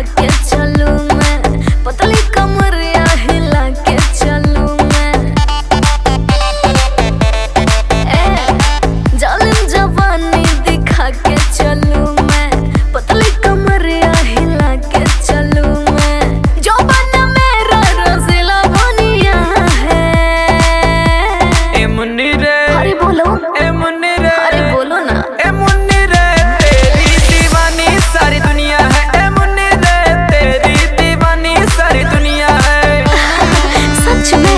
के चलूं मैं, पतली कमरिया हिला के चलूं मैं। जालिम जवानी दिखा के चलूं मैं, पतली कमरिया हिला के चलूं मैं। जो बन मेरा रसीला बनिया है। ए मुन्नी रे, अरे बोलो, ए मुन्नी रे, अरे बोलो ना। ए मुन्नी रे, तेरी दीवानी सारी दुनिया है। ए मुन्नी रे, तेरी दीवानी सारी दुनिया है। सच में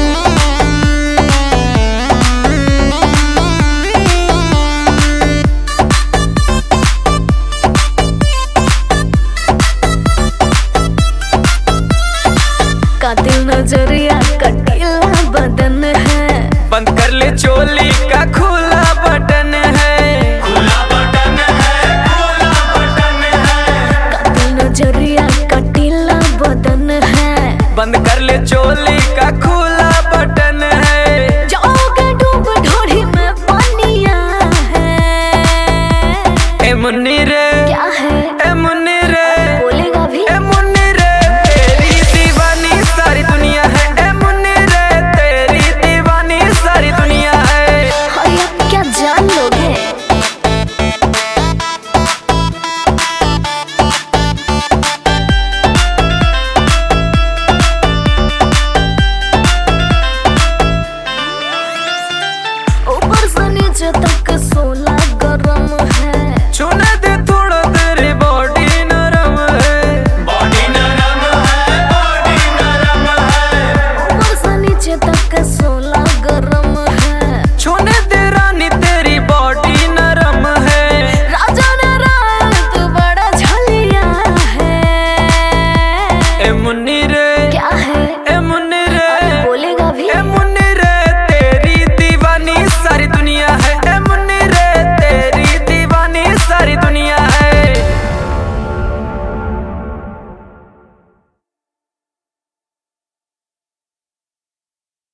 कातिल नजरिया कटीला बदन है, बंद कर ले चोली का खुला बटन है। खुला बटन है, खुला बटन है। कातिल नजरिया कटीला बदन है, बंद कर ले चोली का खुला बटन है। जाओगे डूब ढोरी में पानिया है। ए मुन्नी रे, क्या है? ए मुन्नी रे,